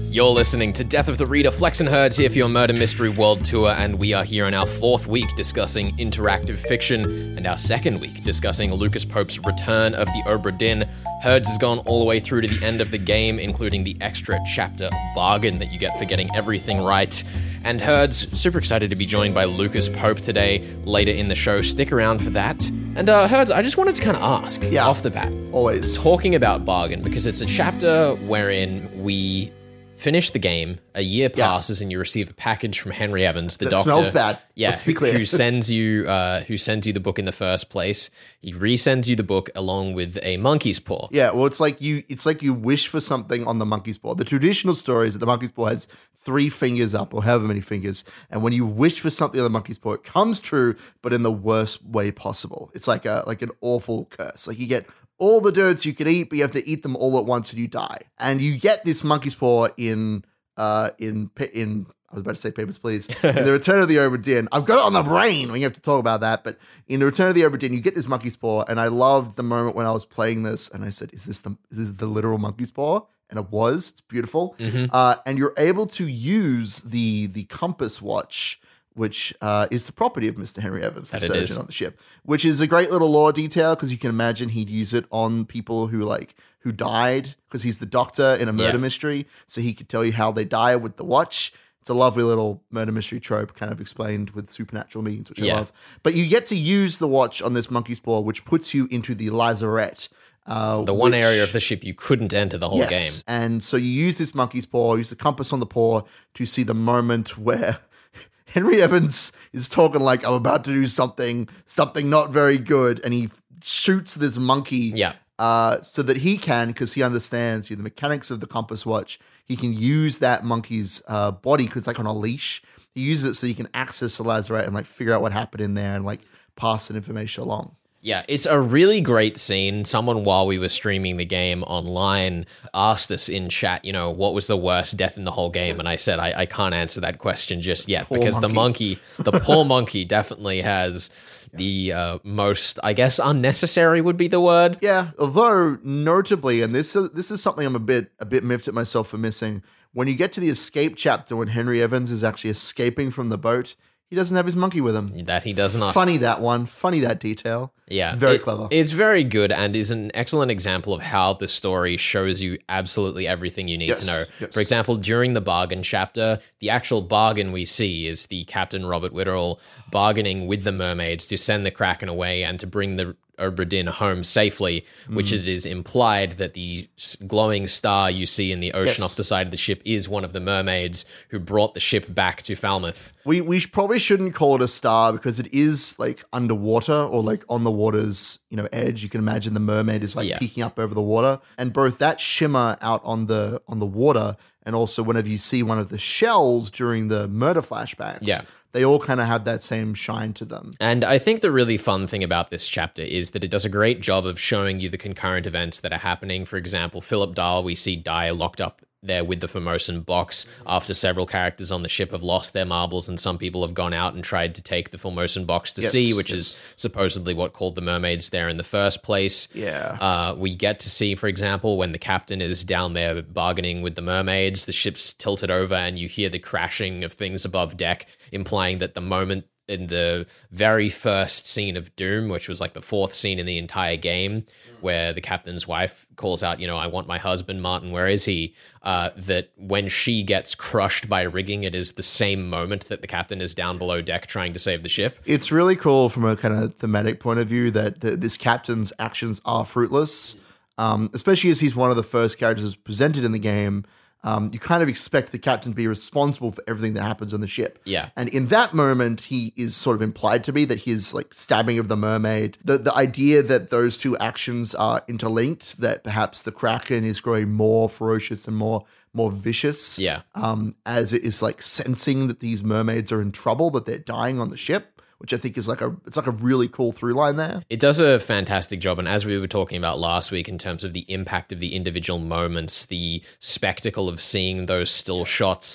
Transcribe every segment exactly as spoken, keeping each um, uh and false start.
You're listening to Death of the Reader. Flex and Herds here for your Murder Mystery World Tour, and we are here in our fourth week discussing interactive fiction, and our second week discussing Lucas Pope's Return of the Obra Dinn. Herds has gone all the way through to the end of the game, including the extra chapter bargain that you get for getting everything right. And Herds, super excited to be joined by Lucas Pope today, later in the show. Stick around for that. And uh, Herds, I just wanted to kind of ask, yeah, off the bat, always talking about bargain, because it's a chapter wherein we finish the game, a year passes, yeah. and you receive a package from Henry Evans, the that doctor. Smells bad. Yeah, Let's be clear. who sends you uh, who sends you the book in the first place. He resends you the book along with a monkey's paw. Yeah, well, it's like you it's like you wish for something on the monkey's paw. The traditional story is that the monkey's paw has three fingers up, or however many fingers, and when you wish for something on the monkey's paw, it comes true, but in the worst way possible. It's like a like an awful curse. Like you get all the donuts you can eat, but you have to eat them all at once and you die. And you get this monkey's paw in, uh, in, in, I was about to say Papers, Please. In The Return of the Obra Dinn. I've got it on the brain. We have to talk about that. But in The Return of the Obra Dinn, you get this monkey's paw. And I loved the moment when I was playing this and I said, is this the, is this the literal monkey's paw? And it was. It's beautiful. Mm-hmm. Uh, and you're able to use the, the compass watch, which uh, is the property of Mister Henry Evans, the that surgeon on the ship, which is a great little lore detail because you can imagine he'd use it on people who like who died because he's the doctor in a murder yeah. mystery, so he could tell you how they die with the watch. It's a lovely little murder mystery trope, kind of explained with supernatural means, which yeah. I love. But you get to use the watch on this monkey's paw, which puts you into the lazarette. Uh, the one which, area of the ship you couldn't enter the whole yes. game. And so you use this monkey's paw, use the compass on the paw to see the moment where Henry Evans is talking like, I'm about to do something, something not very good, and he shoots this monkey yeah. uh, so that he can, because he understands you know, the mechanics of the compass watch, he can use that monkey's uh, body, because it's like on a leash. He uses it so he can access the lazarette and like figure out what happened in there and like pass that information along. Yeah, it's a really great scene. Someone, while we were streaming the game online, asked us in chat, you know, what was the worst death in the whole game? And I said, I, I can't answer that question just yet, poor because monkey. the monkey, the poor monkey definitely has yeah. the uh, most, I guess, unnecessary would be the word. Yeah, although notably, and this is, this is something I'm a bit a bit miffed at myself for missing, when you get to the escape chapter when Henry Evans is actually escaping from the boat, he doesn't have his monkey with him. That he does not. Funny that one. Funny that detail. Yeah. Very it, clever. It's very good and is an excellent example of how the story shows you absolutely everything you need yes, to know. Yes. For example, during the bargain chapter, the actual bargain we see is the Captain Robert Whitterall bargaining with the mermaids to send the Kraken away and to bring the Obra Dinn home safely, which mm. it is implied that the glowing star you see in the ocean yes. off the side of the ship is one of the mermaids who brought the ship back to Falmouth. We we probably shouldn't call it a star because it is like underwater or like on the water's, you know, edge. You can imagine the mermaid is like yeah. peeking up over the water, and both that shimmer out on the on the water and also whenever you see one of the shells during the murder flashbacks. Yeah. They all kind of have that same shine to them. And I think the really fun thing about this chapter is that it does a great job of showing you the concurrent events that are happening. For example, Philip Dahl, we see die locked up there with the Formosan box after several characters on the ship have lost their marbles, and some people have gone out and tried to take the Formosan box to yes, sea, which yes. is supposedly what called the mermaids there in the first place. Yeah. Uh, we get to see, for example, when the captain is down there bargaining with the mermaids, the ship's tilted over and you hear the crashing of things above deck, implying that the moment in the very first scene of Doom, which was like the fourth scene in the entire game, where the captain's wife calls out, you know, I want my husband, Martin, where is he? Uh, that when she gets crushed by rigging, it is the same moment that the captain is down below deck trying to save the ship. It's really cool from a kind of thematic point of view that the, this captain's actions are fruitless, um, especially as he's one of the first characters presented in the game. Um, you kind of expect the captain to be responsible for everything that happens on the ship. Yeah. And in that moment, he is sort of implied to be that his like stabbing of the mermaid, the, the idea that those two actions are interlinked, that perhaps the Kraken is growing more ferocious and more more vicious. Yeah. Um, as it is like sensing that these mermaids are in trouble, that they're dying on the ship. Which I think is like a it's like a really cool through line there. It does a fantastic job, and as we were talking about last week in terms of the impact of the individual moments, the spectacle of seeing those still shots,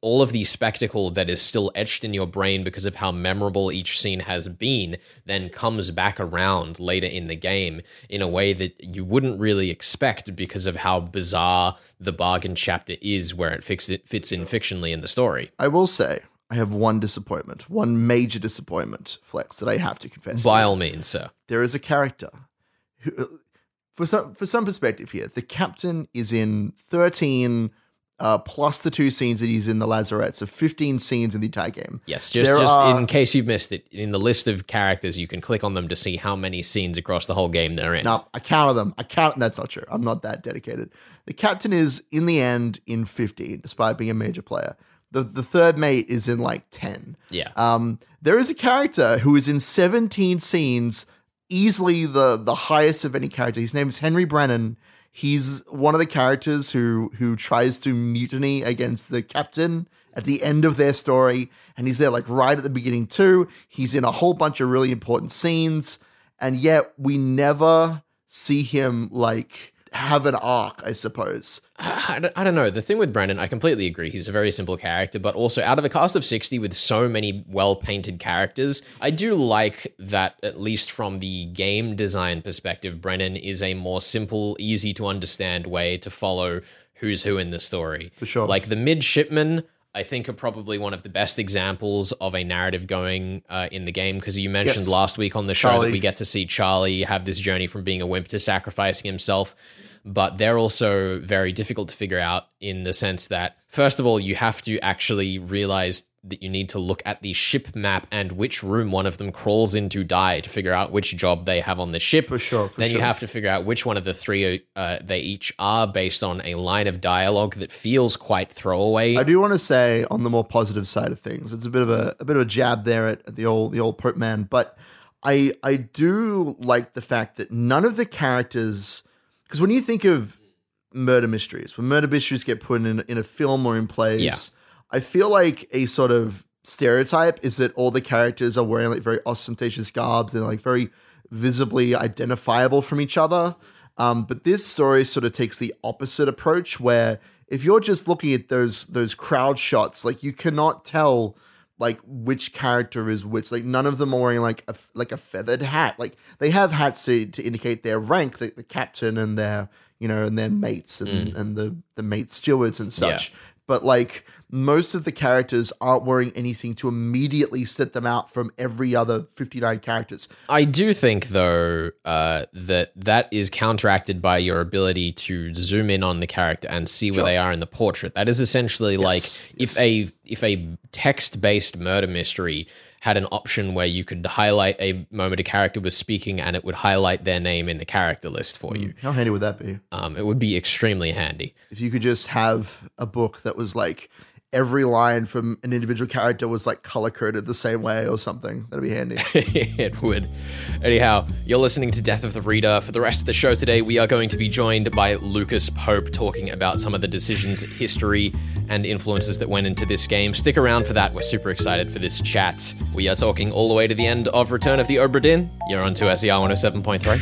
all of the spectacle that is still etched in your brain because of how memorable each scene has been then comes back around later in the game in a way that you wouldn't really expect because of how bizarre the bargain chapter is, where it fits, it fits in fictionally in the story. I will say, I have one disappointment, one major disappointment, Flex, that I have to confess. By to all means, sir. There is a character who, for some for some perspective here, the captain is in thirteen uh, plus the two scenes that he's in the lazarette, so fifteen scenes in the entire game. Yes, just, There just are- in case you've missed it, in the list of characters, you can click on them to see how many scenes across the whole game they're in. No, I counted them. I count. That's not true. I'm not that dedicated. The captain is in the end in fifteen, despite being a major player. The the third mate is in like ten. Yeah. Um, there is a character who is in seventeen scenes, easily the the highest of any character. His name is Henry Brennan. He's one of the characters who who tries to mutiny against the captain at the end of their story, and he's there like right at the beginning too. He's in a whole bunch of really important scenes, and yet we never see him like have an arc, I suppose. I, I don't- I don't know. The thing with Brendan, I completely agree. He's a very simple character, but also out of a cast of sixty with so many well-painted characters, I do like that, at least from the game design perspective, Brennan is a more simple, easy to understand way to follow who's who in the story. For sure. Like the midshipmen, I think, are probably one of the best examples of a narrative going uh, in the game, because you mentioned Yes. last week on the show Charlie. that we get to see Charlie have this journey from being a wimp to sacrificing himself. But they're also very difficult to figure out in the sense that, first of all, you have to actually realize that you need to look at the ship map and which room one of them crawls in to die to figure out which job they have on the ship. For sure, for then you sure. have to figure out which one of the three uh, they each are based on a line of dialogue that feels quite throwaway. I do want to say on the more positive side of things, it's a bit of a, a bit of a jab there at, at the old the old Pope man, but I I do like the fact that none of the characters, because when you think of murder mysteries, when murder mysteries get put in in a film or in plays, Yeah. I feel like a sort of stereotype is that all the characters are wearing like very ostentatious garbs and like very visibly identifiable from each other. Um, but this story sort of takes the opposite approach, where if you're just looking at those those crowd shots, like you cannot tell like which character is which. Like none of them are wearing like a like a feathered hat. Like they have hats to, to indicate their rank, the, the captain and their you know and their mates and and the the mate stewards and such. Yeah. But like most of the characters aren't wearing anything to immediately set them out from every other fifty-nine characters. I do think, though, uh, that that is counteracted by your ability to zoom in on the character and see where Sure. they are in the portrait. That is essentially like if a if a text-based murder mystery had an option where you could highlight a moment a character was speaking and it would highlight their name in the character list for you. How handy would that be? Um, it would be extremely handy. If you could just have a book that was like every line from an individual character was like color coded the same way or something, that'd be handy. It would. Anyhow, you're listening to Death of the Reader. For the rest of the show today, we are going to be joined by Lucas Pope talking about some of the decisions, history, and influences that went into this game. Stick around for that. We're super excited for this chat. We are talking all the way to the end of Return of the Obra Dinn. You're on to S E R one oh seven point three.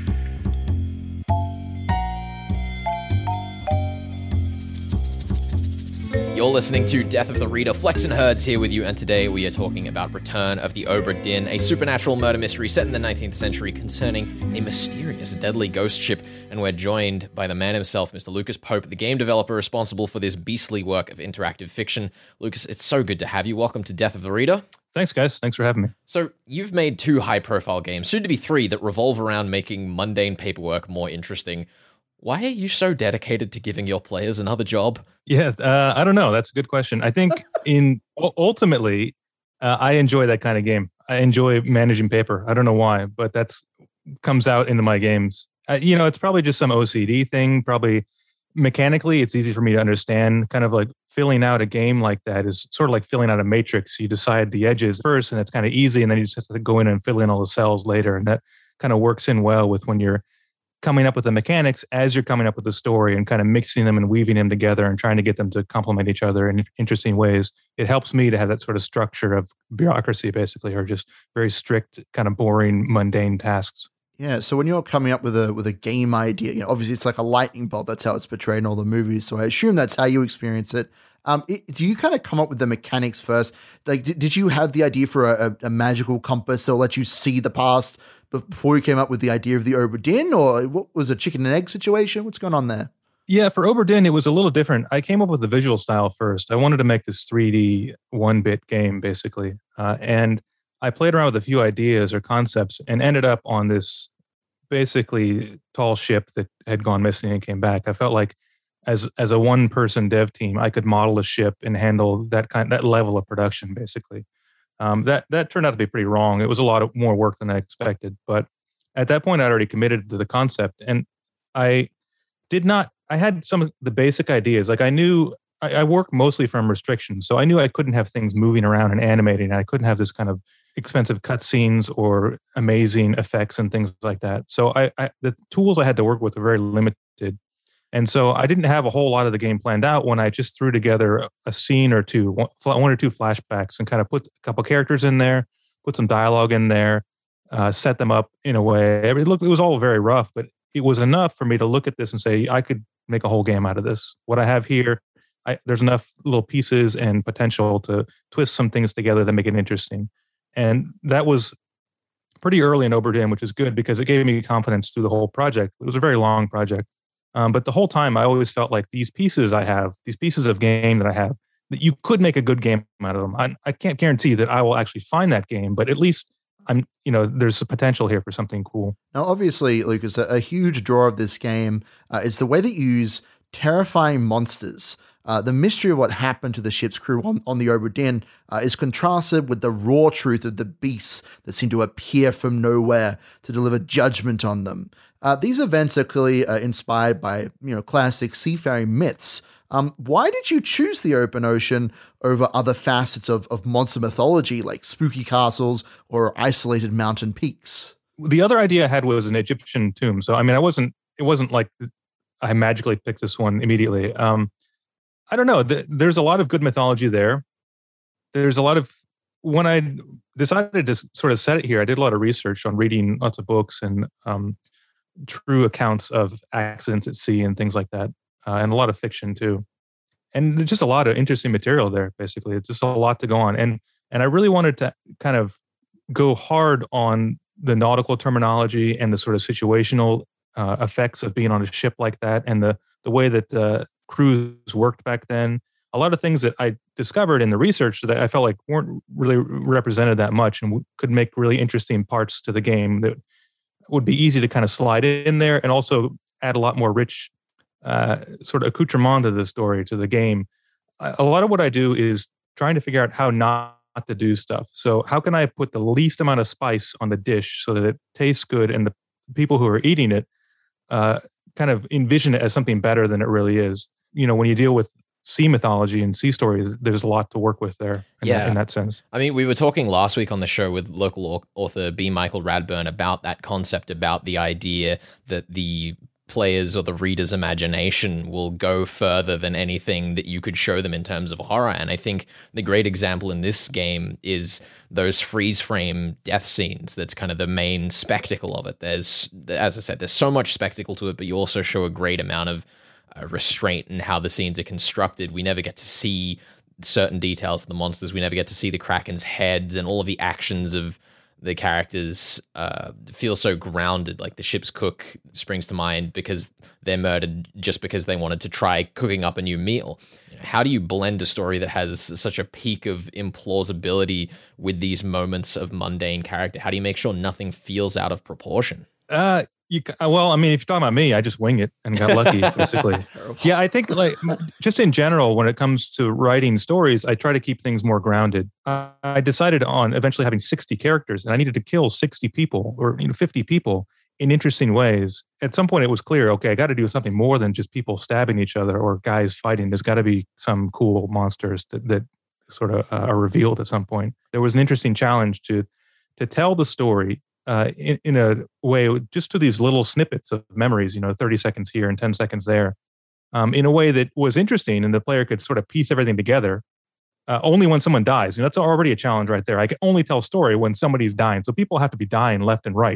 You're listening to Death of the Reader. Flex and Herds here with you, and today we are talking about Return of the Obra Dinn, a supernatural murder mystery set in the nineteenth century concerning a mysterious, deadly ghost ship. And we're joined by the man himself, Mister Lucas Pope, the game developer responsible for this beastly work of interactive fiction. Lucas, it's so good to have you. Welcome to Death of the Reader. Thanks, guys. Thanks for having me. So, you've made two high-profile games, soon to be three, that revolve around making mundane paperwork more interesting. Why are you so dedicated to giving your players another job? Yeah, uh, I don't know. That's a good question. I think in u- ultimately, uh, I enjoy that kind of game. I enjoy managing paper. I don't know why, but that's comes out into my games. Uh, you know, it's probably just some O C D thing. Probably mechanically, it's easy for me to understand. Kind of like filling out a game like that is sort of like filling out a matrix. You decide the edges first, and it's kind of easy, and then you just have to go in and fill in all the cells later, and that kind of works in well with when you're coming up with the mechanics as you're coming up with the story and kind of mixing them and weaving them together and trying to get them to complement each other in interesting ways. It helps me to have that sort of structure of bureaucracy, basically, or just very strict, kind of boring, mundane tasks. Yeah, so when you're coming up with a with a game idea, you know, obviously it's like a lightning bolt. That's how it's portrayed in all the movies. So I assume that's how you experience it. Um, it, do you kind of come up with the mechanics first? Like, did, did you have the idea for a, a, a magical compass that'll let you see the past before you came up with the idea of the Obra Dinn, or what was a chicken and egg situation? What's going on there? Yeah, for Obra Dinn, it was a little different. I came up with the visual style first. I wanted to make this three D one-bit game, basically. Uh, and I played around with a few ideas or concepts and ended up on this basically tall ship that had gone missing and came back. I felt like as as a one-person dev team, I could model a ship and handle that kind that level of production, basically. Um, that that turned out to be pretty wrong. It was a lot of more work than I expected. But at that point, I'd already committed to the concept. And I did not, I had some of the basic ideas. Like I knew, I, I work mostly from restrictions. So I knew I couldn't have things moving around and animating. I couldn't have this kind of expensive cutscenes or amazing effects and things like that. So I, I the tools I had to work with were very limited. And so I didn't have a whole lot of the game planned out when I just threw together a scene or two, one, one or two flashbacks and kind of put a couple characters in there, put some dialogue in there, uh, set them up in a way. It, looked, it was all very rough, but it was enough for me to look at this and say, I could make a whole game out of this. What I have here, I, there's enough little pieces and potential to twist some things together that make it interesting. And that was pretty early in Obra Dinn, which is good because it gave me confidence through the whole project. It was a very long project. Um, but the whole time, I always felt like these pieces I have, these pieces of game that I have, that you could make a good game out of them. I, I can't guarantee that I will actually find that game, but at least I'm, you know, there's a potential here for something cool. Now, obviously, Lucas, a, a huge draw of this game uh, is the way that you use terrifying monsters. Uh, the mystery of what happened to the ship's crew on, on the Obra Dinn uh, is contrasted with the raw truth of the beasts that seem to appear from nowhere to deliver judgment on them. Uh, these events are clearly uh, inspired by, you know, classic seafaring myths. Um, why did you choose the open ocean over other facets of, of monster mythology like spooky castles or isolated mountain peaks? The other idea I had was an Egyptian tomb. So, I mean, I wasn't, it wasn't like I magically picked this one immediately. Um, I don't know. There's a lot of good mythology there. There's a lot of, when I decided to sort of set it here, I did a lot of research on reading lots of books and um, true accounts of accidents at sea and things like that. Uh, and a lot of fiction too. And there's just a lot of interesting material there, basically. It's just a lot to go on. And and I really wanted to kind of go hard on the nautical terminology and the sort of situational uh, effects of being on a ship like that and the, the way that uh, crews worked back then. A lot of things that I discovered in the research that I felt like weren't really represented that much and could make really interesting parts to the game that would be easy to kind of slide in there and also add a lot more rich uh, sort of accoutrement to the story, to the game. A lot of what I do is trying to figure out how not to do stuff. So how can I put the least amount of spice on the dish so that it tastes good and the people who are eating it uh, kind of envision it as something better than it really is. You know, when you deal with sea mythology and sea stories, there's a lot to work with there in, yeah. that, in that sense. I mean, we were talking last week on the show with local author B. Michael Radburn about that concept, about the idea that the players or the reader's imagination will go further than anything that you could show them in terms of horror. And I think the great example in this game is those freeze frame death scenes. That's kind of the main spectacle of it. There's, as I said, there's so much spectacle to it, but you also show a great amount of uh, restraint in how the scenes are constructed. We never get to see certain details of the monsters. We never get to see the Kraken's heads, and all of the actions of the characters uh, feel so grounded. Like the ship's cook springs to mind because they're murdered just because they wanted to try cooking up a new meal. How do you blend a story that has such a peak of implausibility with these moments of mundane character? How do you make sure nothing feels out of proportion? Uh, you well, I mean, if you're talking about me, I just wing it and got lucky, basically. Yeah, I think like just in general, when it comes to writing stories, I try to keep things more grounded. Uh, I decided on eventually having sixty characters, and I needed to kill sixty people or you know fifty people in interesting ways. At some point, it was clear, okay, I got to do something more than just people stabbing each other or guys fighting. There's got to be some cool monsters that, that sort of uh, are revealed at some point. There was an interesting challenge to to tell the story Uh, in, in a way, just to these little snippets of memories, you know, thirty seconds here and ten seconds there, um, in a way that was interesting and the player could sort of piece everything together uh, only when someone dies. You know, that's already a challenge right there. I can only tell a story when somebody's dying. So people have to be dying left and right.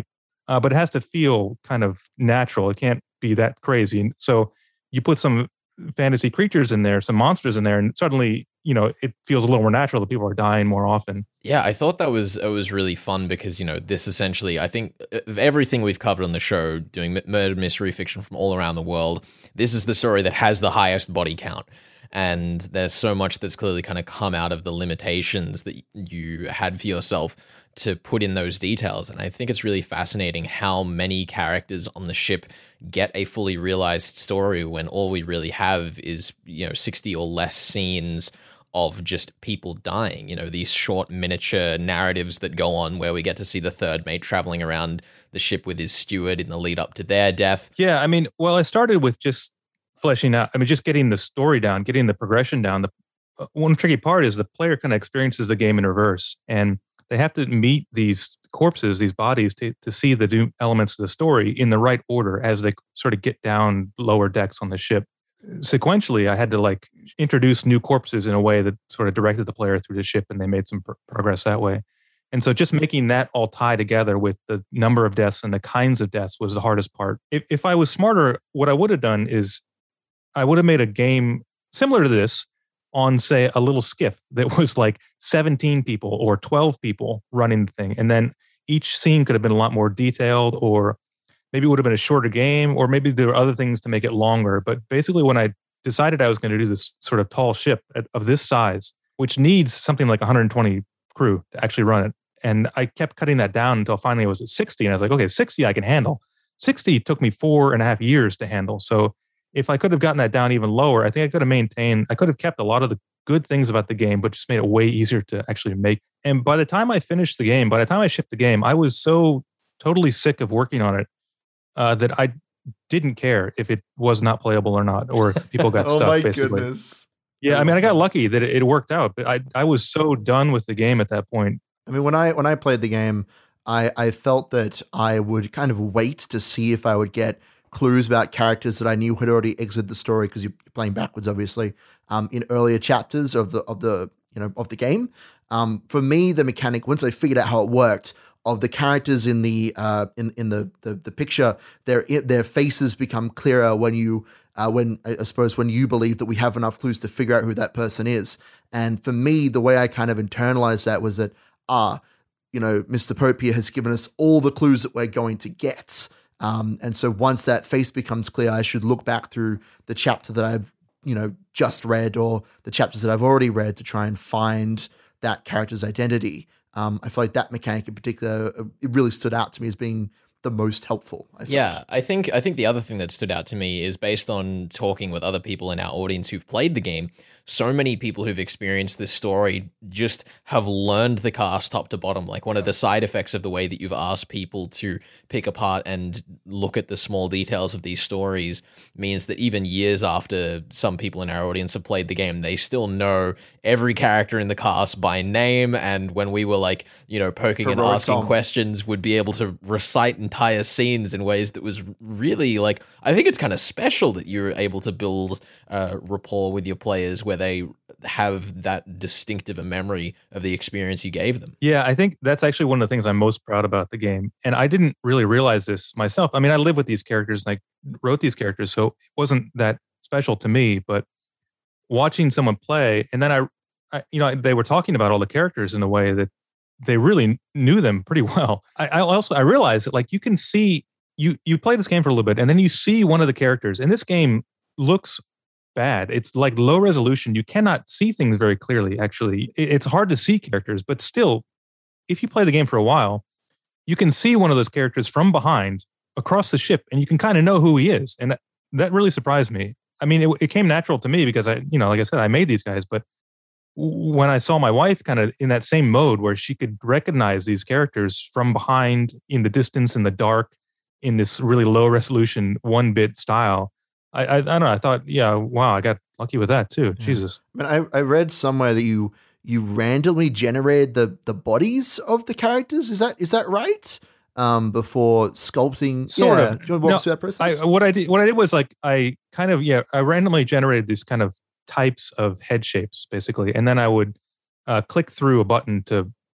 uh, but it has to feel kind of natural. It can't be that crazy. And so you put some fantasy creatures in there, some monsters in there, and suddenly, you know, it feels a little more natural that people are dying more often. Yeah, I thought that was it was really fun because, you know, this essentially, I think of everything we've covered on the show, doing murder mystery fiction from all around the world, this is the story that has the highest body count. And there's so much that's clearly kind of come out of the limitations that you had for yourself to put in those details. And I think it's really fascinating how many characters on the ship get a fully realized story when all we really have is, you know, sixty or less scenes of just people dying. You know, these short miniature narratives that go on where we get to see the third mate traveling around the ship with his steward in the lead up to their death. Yeah, I mean, well, I started with just fleshing out, I mean, just getting the story down, getting the progression down. The uh, one tricky part is the player kind of experiences the game in reverse, and they have to meet these corpses, these bodies, to, to see the new elements of the story in the right order as they sort of get down lower decks on the ship. Sequentially, I had to like introduce new corpses in a way that sort of directed the player through the ship, and they made some pr- progress that way. And so just making that all tie together with the number of deaths and the kinds of deaths was the hardest part. If, if I was smarter, what I would have done is I would have made a game similar to this on, say, a little skiff that was like seventeen people or twelve people running the thing. And then each scene could have been a lot more detailed, or maybe it would have been a shorter game, or maybe there were other things to make it longer. But basically, when I decided I was going to do this sort of tall ship of this size, which needs something like one hundred twenty crew to actually run it, and I kept cutting that down until finally I was at sixty. And I was like, okay, sixty I can handle. sixty took me four and a half years to handle. So if I could have gotten that down even lower, I think I could have maintained, I could have kept a lot of the good things about the game, but just made it way easier to actually make. And by the time I finished the game, by the time I shipped the game, I was so totally sick of working on it uh, that I didn't care if it was not playable or not, or if people got oh stuck, my basically. Goodness. Yeah, I mean, I got lucky that it, it worked out, but I, I was so done with the game at that point. I mean, when I when I played the game, I, I felt that I would kind of wait to see if I would get clues about characters that I knew had already exited the story, because you're playing backwards, obviously, um, in earlier chapters of the of the you know of the game. Um, for me, the mechanic, once I figured out how it worked, of the characters in the uh, in in the, the the picture, their their faces become clearer when you uh, when I suppose when you believe that we have enough clues to figure out who that person is. And for me, the way I kind of internalized that was that ah, you know, Mister Popia has given us all the clues that we're going to get. Um, and so once that face becomes clear, I should look back through the chapter that I've, you know, just read, or the chapters that I've already read, to try and find that character's identity. Um, I feel like that mechanic in particular, uh, it really stood out to me as being the most helpful. I yeah, I think I think the other thing that stood out to me is, based on talking with other people in our audience who've played the game, so many people who've experienced this story just have learned the cast top to bottom. Like, one of the side effects of the way that you've asked people to pick apart and look at the small details of these stories means that even years after some people in our audience have played the game, they still know every character in the cast by name. And when we were like, you know, poking Heroic and asking Tom. questions, would be able to recite entire scenes in ways that was really, like, I think it's kind of special that you're able to build uh, rapport with your players where they have that distinctive a memory of the experience you gave them. Yeah, I think that's actually one of the things I'm most proud about the game. And I didn't really realize this myself. I mean, I live with these characters and I wrote these characters, so it wasn't that special to me. But watching someone play, and then I, I you know, they were talking about all the characters in a way that they really knew them pretty well. I, I also I realized that, like, you can see you you play this game for a little bit, and then you see one of the characters, and this game looks bad. It's like low resolution. You cannot see things very clearly. Actually, it's hard to see characters, but still, if you play the game for a while, you can see one of those characters from behind across the ship, and you can kind of know who he is. And that, that really surprised me. I mean, it, it came natural to me because I, you know, like I said, I made these guys, but when I saw my wife kind of in that same mode where she could recognize these characters from behind, in the distance, in the dark, in this really low resolution one bit style, I, I I don't know. I thought, yeah, wow, I got lucky with that too. Yeah. Jesus. I mean, I, I read somewhere that you you randomly generated the the bodies of the characters. Is that is that right? Um, before sculpting, Sort yeah. of. Do you want to walk No, us through that process? I, what I did, what I did was like I kind of yeah, I randomly generated these kind of types of head shapes basically, and then I would uh, click through a button to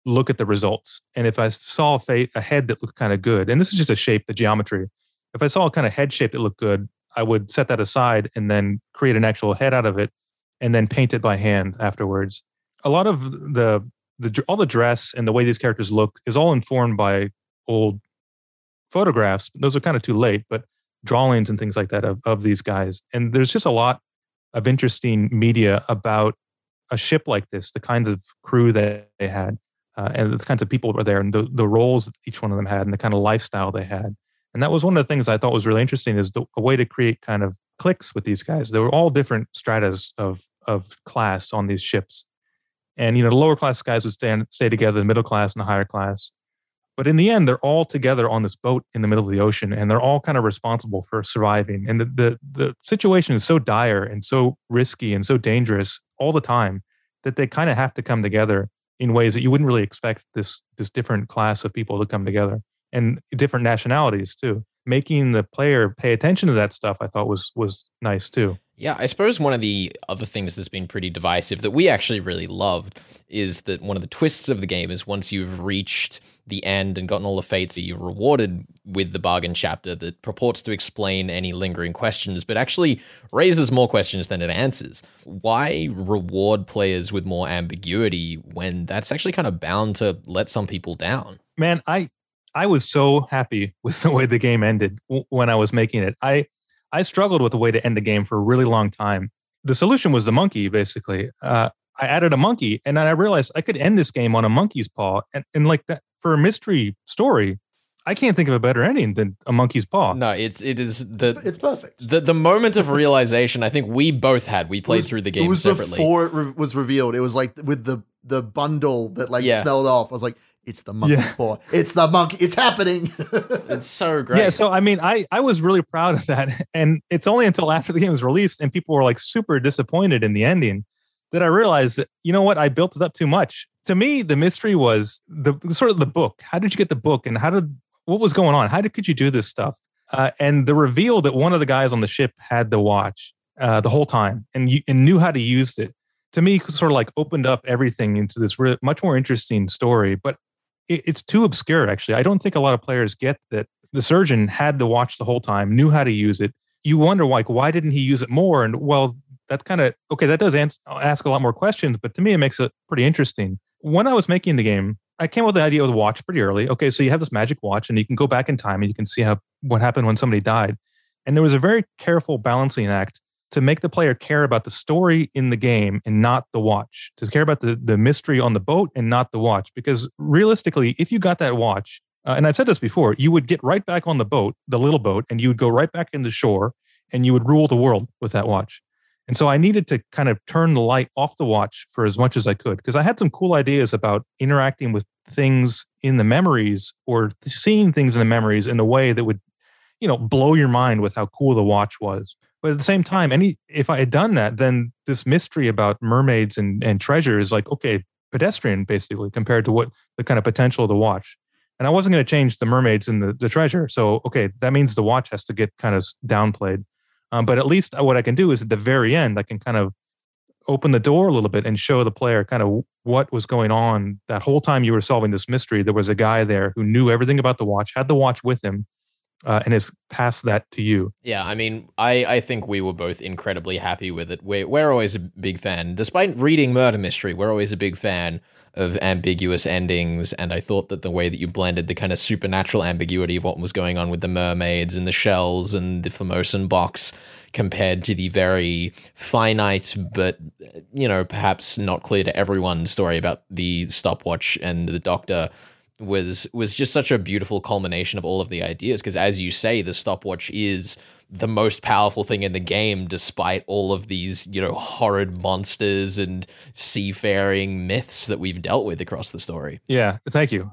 look at the results. And if I saw a, fa- a head that looked kind of good, and this is just a shape, the geometry, if I saw a kind of head shape that looked good, I would set that aside and then create an actual head out of it and then paint it by hand afterwards. A lot of the, the all the dress and the way these characters look is all informed by old photographs. Those are kind of too late, but drawings and things like that of, of these guys. And there's just a lot of interesting media about a ship like this, the kinds of crew that they had, uh, and the kinds of people that were there, and the, the roles that each one of them had, and the kind of lifestyle they had. And that was one of the things I thought was really interesting, is the, a way to create kind of cliques with these guys. They were all different stratas of of class on these ships. And, you know, the lower class guys would stay, stay together, the middle class and the higher class. But in the end, they're all together on this boat in the middle of the ocean, and they're all kind of responsible for surviving. And the, the, the situation is so dire and so risky and so dangerous all the time that they kind of have to come together in ways that you wouldn't really expect this, this different class of people to come together, and different nationalities too. Making the player pay attention to that stuff, I thought was was nice too. Yeah, I suppose one of the other things that's been pretty divisive that we actually really loved is that one of the twists of the game is once you've reached the end and gotten all the fates, you're rewarded with the bargain chapter that purports to explain any lingering questions, but actually raises more questions than it answers. Why reward players with more ambiguity when that's actually kind of bound to let some people down? Man, I I was so happy with the way the game ended w- when I was making it. I I struggled with the way to end the game for a really long time. The solution was the monkey, basically. Uh, I added a monkey, and then I realized I could end this game on a monkey's paw. And, and like that, for a mystery story, I can't think of a better ending than a monkey's paw. No, it's it is the It's perfect. the the moment of realization. I think we both had. We played was- through the game It was separately. before it re- was revealed. It was like with the the bundle that like Yeah. smelled off. I was like, it's the monkey's Yeah. paw. It's the monkey. It's happening. It's so great. Yeah, so I mean, I, I was really proud of that. And it's only until after the game was released and people were like super disappointed in the ending that I realized that, you know what, I built it up too much. To me, the mystery was the sort of the book. How did you get the book, and how did what was going on? How did could you do this stuff? Uh, and the reveal that one of the guys on the ship had the watch uh, the whole time and you, and knew how to use it, to me, sort of like opened up everything into this re- much more interesting story. But it, it's too obscure, actually. I don't think a lot of players get that the surgeon had the watch the whole time, knew how to use it. You wonder, like, why didn't he use it more? And well, that's kind of okay. That does ans- ask a lot more questions, but to me, it makes it pretty interesting. When I was making the game, I came up with the idea of the watch pretty early. Okay, so you have this magic watch, and you can go back in time, and you can see how what happened when somebody died. And there was a very careful balancing act to make the player care about the story in the game and not the watch, to care about the, the mystery on the boat and not the watch. Because realistically, if you got that watch, uh, and I've said this before, you would get right back on the boat, the little boat, and you would go right back into shore, and you would rule the world with that watch. And so I needed to kind of turn the light off the watch for as much as I could, because I had some cool ideas about interacting with things in the memories or seeing things in the memories in a way that would, you know, blow your mind with how cool the watch was. But at the same time, any if I had done that, then this mystery about mermaids and, and treasure is like, okay, pedestrian, basically, compared to what the kind of potential of the watch. And I wasn't going to change the mermaids and the, the treasure. So, okay, that means the watch has to get kind of downplayed. Um, but at least what I can do is at the very end, I can kind of open the door a little bit and show the player kind of what was going on that whole time you were solving this mystery. There was a guy there who knew everything about the watch, had the watch with him, uh, and has passed that to you. Yeah, I mean, I, I think we were both incredibly happy with it. We're, we're always a big fan. Despite reading Murder Mystery, we're always a big fan of ambiguous endings, and I thought that the way that you blended the kind of supernatural ambiguity of what was going on with the mermaids and the shells and the Formosan box compared to the very finite but, you know, perhaps not clear to everyone story about the stopwatch and the doctor was was just such a beautiful culmination of all of the ideas, because as you say, the stopwatch is the most powerful thing in the game, despite all of these, you know, horrid monsters and seafaring myths that we've dealt with across the story. Yeah, thank you.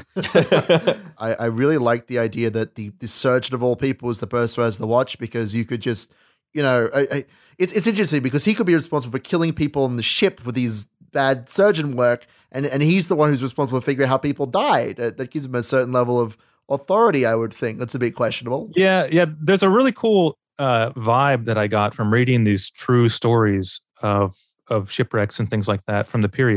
I, I really like the idea that the, the surgeon of all people is the person who has the watch, because you could just, you know, I, I, it's it's interesting because he could be responsible for killing people on the ship with these bad surgeon work, and, and he's the one who's responsible for figuring out how people died. That, that gives him a certain level of authority, I would think. That's a bit questionable. Yeah, yeah. There's a really cool uh, vibe that I got from reading these true stories of of shipwrecks and things like that from the period.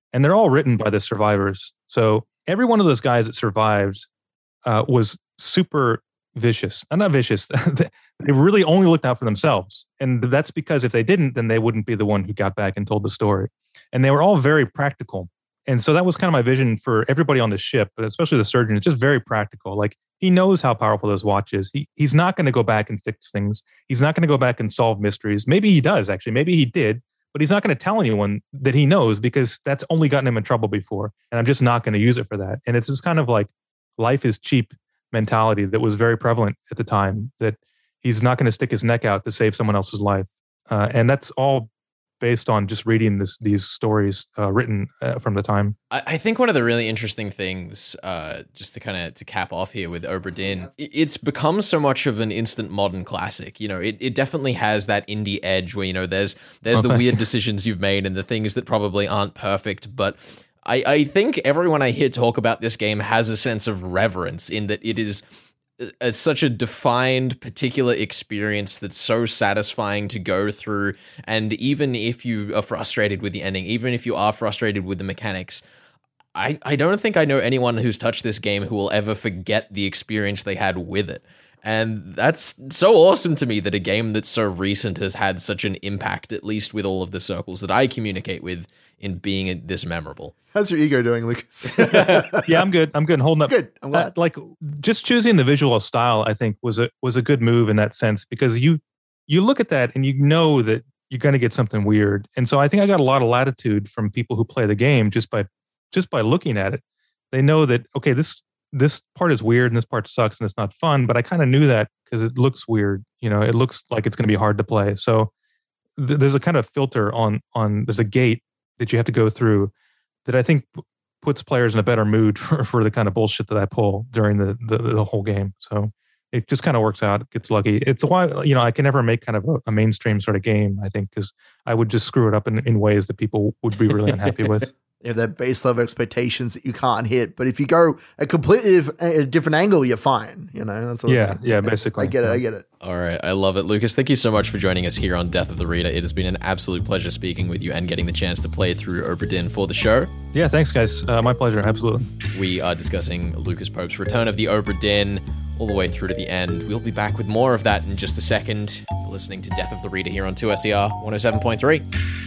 and they're all written by the survivors. So every one of those guys that survived uh, was super vicious. I'm not vicious. They really only looked out for themselves. And that's because if they didn't, then they wouldn't be the one who got back and told the story. And they were all very practical. And so that was kind of my vision for everybody on the ship, but especially the surgeon. It's just very practical. Like, he knows how powerful those watch is. He, he's not going to go back and fix things. He's not going to go back and solve mysteries. Maybe he does, actually. Maybe he did. But he's not going to tell anyone that he knows, because that's only gotten him in trouble before. And I'm just not going to use it for that. And it's this kind of like life is cheap mentality that was very prevalent at the time, that he's not going to stick his neck out to save someone else's life. Uh, and that's all based on just reading this, these stories uh, written uh, from the time. I, I think one of the really interesting things, uh, just to kind of to cap off here with Obra Dinn, it, it's become so much of an instant modern classic. You know, it, it definitely has that indie edge where, you know, there's there's Oh, the thank weird you. decisions you've made and the things that probably aren't perfect, but I, I think everyone I hear talk about this game has a sense of reverence in that it is a, such a defined particular experience that's so satisfying to go through. And even if you are frustrated with the ending, even if you are frustrated with the mechanics, I, I don't think I know anyone who's touched this game who will ever forget the experience they had with it. And that's so awesome to me that a game that's so recent has had such an impact, at least with all of the circles that I communicate with, in being this memorable. How's your ego doing, Lucas? Yeah, I'm good. I'm good. Holding up. Good. I'm glad. Uh, like, just choosing the visual style, I think was a was a good move in that sense, because you you look at that and you know that you're going to get something weird. And so I think I got a lot of latitude from people who play the game just by just by looking at it. They know that, okay, this this part is weird and this part sucks and it's not fun, but I kind of knew that because it looks weird. You know, it looks like it's going to be hard to play. So th- there's a kind of filter on on there's a gate that you have to go through that I think p- puts players in a better mood for, for the kind of bullshit that I pull during the, the, the whole game. So it just kind of works out. It gets lucky. It's why, you know, I can never make kind of a, a mainstream sort of game, I think, because I would just screw it up in, in ways that people would be really unhappy with. You have that base level expectations that you can't hit, but if you go a completely diff- a different angle, you're fine. You know, that's what Yeah, I mean. yeah, basically. I get it. Yeah. I get it. All right, I love it. Lucas, thank you so much for joining us here on Death of the Reader. It has been an absolute pleasure speaking with you and getting the chance to play through Obra Dinn for the show. Yeah, thanks, guys. Uh, my pleasure. Absolutely. We are discussing Lucas Pope's Return of the Obra Dinn all the way through to the end. We'll be back with more of that in just a second. You're listening to Death of the Reader here on two S E R one oh seven point three.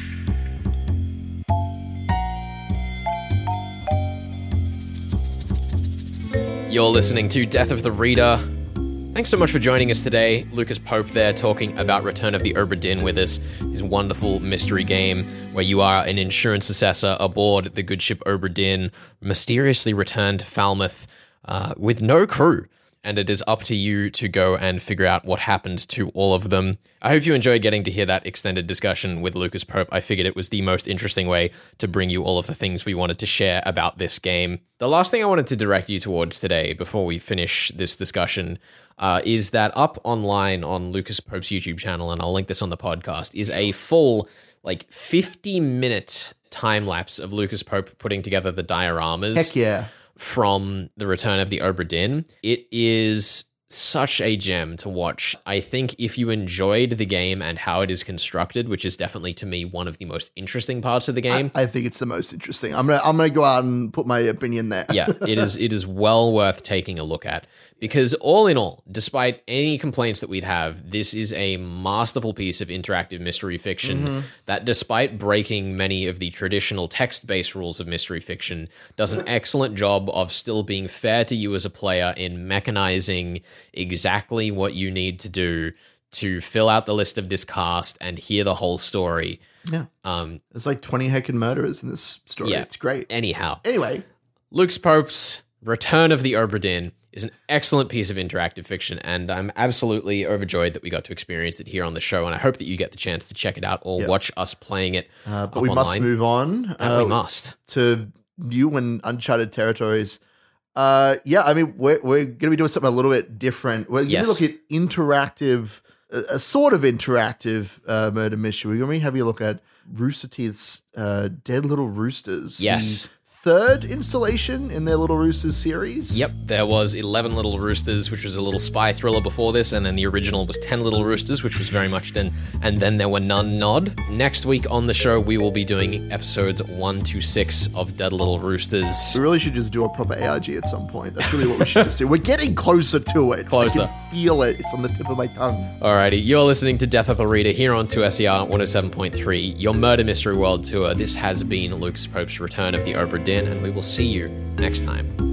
You're listening to Death of the Reader. Thanks so much for joining us today. Lucas Pope there talking about Return of the Obra Dinn with us, his wonderful mystery game where you are an insurance assessor aboard the good ship Obra Dinn, mysteriously returned to Falmouth uh, with no crew. And it is up to you to go and figure out what happened to all of them. I hope you enjoyed getting to hear that extended discussion with Lucas Pope. I figured it was the most interesting way to bring you all of the things we wanted to share about this game. The last thing I wanted to direct you towards today, before we finish this discussion, uh, is that up online on Lucas Pope's YouTube channel, and I'll link this on the podcast, is a full, like, fifty-minute time-lapse of Lucas Pope putting together the dioramas. Heck yeah. From the Return of the Obra Dinn. It is such a gem to watch. I think if you enjoyed the game and how it is constructed, which is definitely to me one of the most interesting parts of the game. I, I think it's the most interesting. I'm gonna I'm gonna go out and put my opinion there. Yeah, it is it is well worth taking a look at, because all in all, despite any complaints that we'd have, this is a masterful piece of interactive mystery fiction Mm-hmm. that, despite breaking many of the traditional text-based rules of mystery fiction, does an excellent job of still being fair to you as a player in mechanizing exactly what you need to do to fill out the list of this cast and hear the whole story. Yeah. Um, There's like twenty heckin' murderers in this story. Yeah. It's great. anyhow, Anyway, Lucas Pope's Return of the Obra Dinn is an excellent piece of interactive fiction, and I'm absolutely overjoyed that we got to experience it here on the show, and I hope that you get the chance to check it out or Yep. watch us playing it uh, but up we online. must move on. And uh, we must. to new and uncharted territories. Uh, yeah, I mean, we're, we're going to be doing something a little bit different. We're going to Yes. look at interactive, a, a sort of interactive uh, murder mystery. We're going to have you look at Rooster Teeth's uh, Dead Little Roosters. Yes. The third installation in their Little Roosters series. Yep, there was eleven Little Roosters, which was a little spy thriller before this, and then the original was ten Little Roosters, which was very much then, and then there were none nod. Next week on the show, we will be doing episodes one to six of Dead Little Roosters. We really should just do a proper A R G at some point. That's really what we should just do. We're getting closer to it. Closer. I can feel it. It's on the tip of my tongue. Alrighty, you're listening to Death of the Reader here on two S E R one oh seven point three, your Murder Mystery World Tour. This has been Lucas Pope's Return of the Obra Dinn, and we will see you next time.